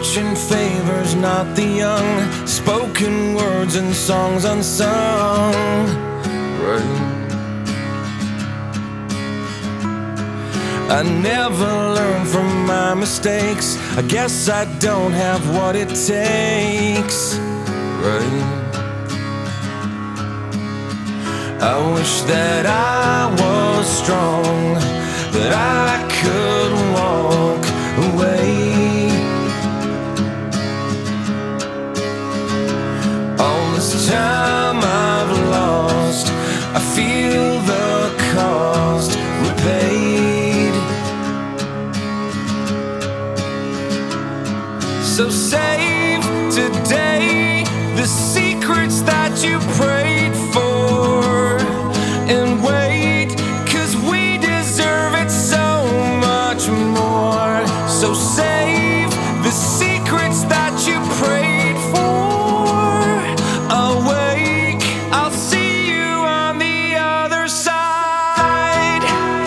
fortune favors not the young, spoken words and songs unsung. Right. I never learn from my mistakes. I guess I don't have what it takes. Right. I wish that I was strong, that I could walk away. All this time I've lost, I feel the cost repaid. So save today the secrets that you prayed for, and wait, 'cause we deserve it so much more. So save the secrets that you prayed for. Awake, I'll see you on the other side.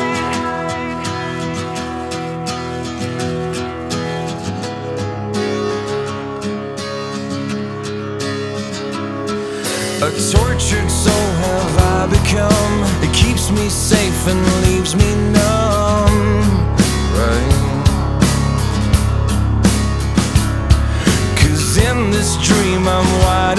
A tortured soul have I become. It keeps me safe and leaves me numb. Right. 'Cause in this dream I'm wide